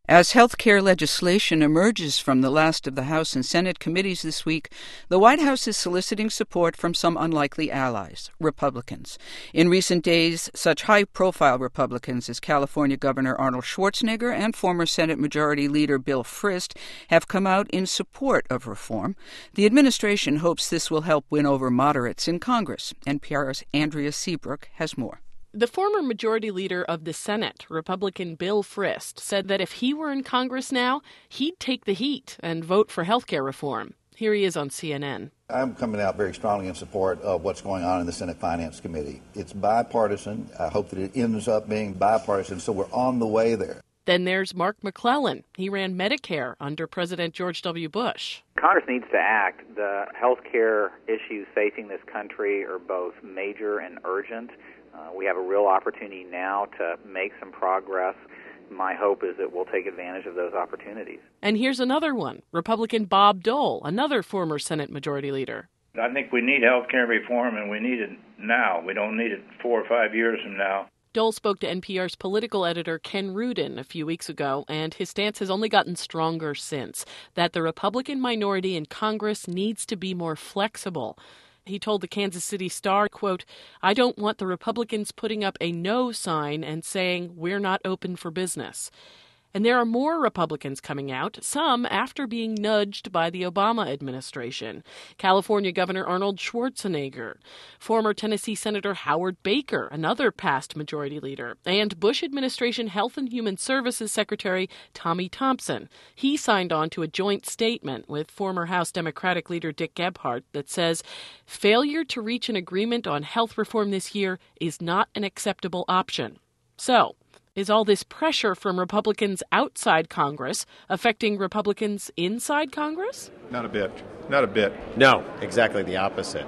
As health care legislation emerges from the last of the House and Senate committees this week, the White House is soliciting support from some unlikely allies, Republicans. In recent days, such high-profile Republicans as California Governor Arnold Schwarzenegger and former Senate Majority Leader Bill Frist have come out in support of reform. The administration hopes this will help win over moderates in Congress. NPR's Andrea Seabrook has more. The former majority leader of the Senate, Republican Bill Frist, said that if he were in Congress now, he'd take the heat and vote for health care reform. Here he is on CNN. I'm coming out very strongly in support of what's going on in the Senate Finance Committee. It's bipartisan. I hope that it ends up being bipartisan, so we're on the way there. Then there's Mark McClellan. He ran Medicare under President George W. Bush. Congress needs to act. The health care issues facing this country are both major and urgent. We have a real opportunity now to make some progress. My hope is that we'll take advantage of those opportunities. And here's another one, Republican Bob Dole, another former Senate Majority Leader. I think we need health care reform, and we need it now. We don't need it 4 or 5 years from now. Dole spoke to NPR's political editor Ken Rudin a few weeks ago, and his stance has only gotten stronger since, that the Republican minority in Congress needs to be more flexible. He told the Kansas City Star, quote, "I don't want the Republicans putting up a no sign and saying we're not open for business." And there are more Republicans coming out, some after being nudged by the Obama administration. California Governor Arnold Schwarzenegger, former Tennessee Senator Howard Baker, another past majority leader, and Bush administration Health and Human Services Secretary Tommy Thompson. He signed on to a joint statement with former House Democratic leader Dick Gephardt that says, "Failure to reach an agreement on health reform this year is not an acceptable option." So, is all this pressure from Republicans outside Congress affecting Republicans inside Congress? Not a bit. Not a bit. No, exactly the opposite.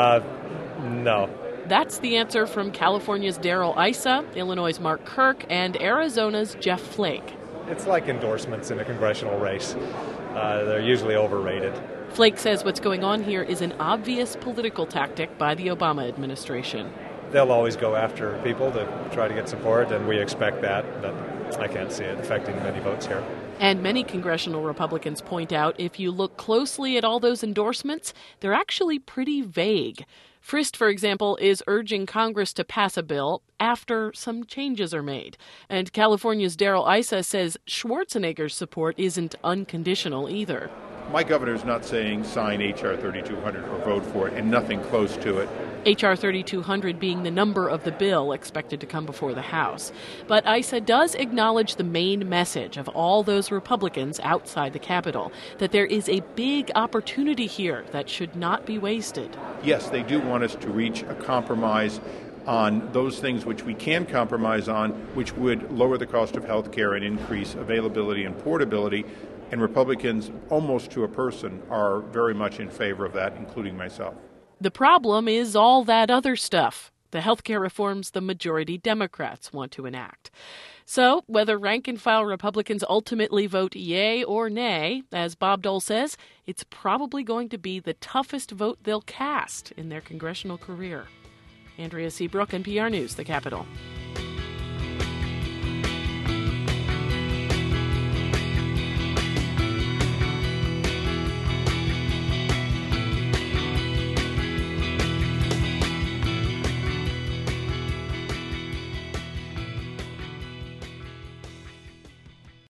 No. That's the answer from California's Darrell Issa, Illinois' Mark Kirk, and Arizona's Jeff Flake. It's like endorsements in a congressional race. They're usually overrated. Flake says what's going on here is an obvious political tactic by the Obama administration. They'll always go after people to try to get support, and we expect that, but I can't see it affecting many votes here. And many congressional Republicans point out if you look closely at all those endorsements, they're actually pretty vague. Frist, for example, is urging Congress to pass a bill after some changes are made. And California's Darrell Issa says Schwarzenegger's support isn't unconditional either. My governor's not saying sign H.R. 3200 or vote for it, and nothing close to it. H.R. 3200 being the number of the bill expected to come before the House. But Issa does acknowledge the main message of all those Republicans outside the Capitol, that there is a big opportunity here that should not be wasted. Yes, they do want us to reach a compromise on those things which we can compromise on, which would lower the cost of health care and increase availability and portability. And Republicans, almost to a person, are very much in favor of that, including myself. The problem is all that other stuff, the health care reforms the majority Democrats want to enact. So whether rank-and-file Republicans ultimately vote yay or nay, as Bob Dole says, it's probably going to be the toughest vote they'll cast in their congressional career. Andrea Seabrook, NPR News, The Capitol.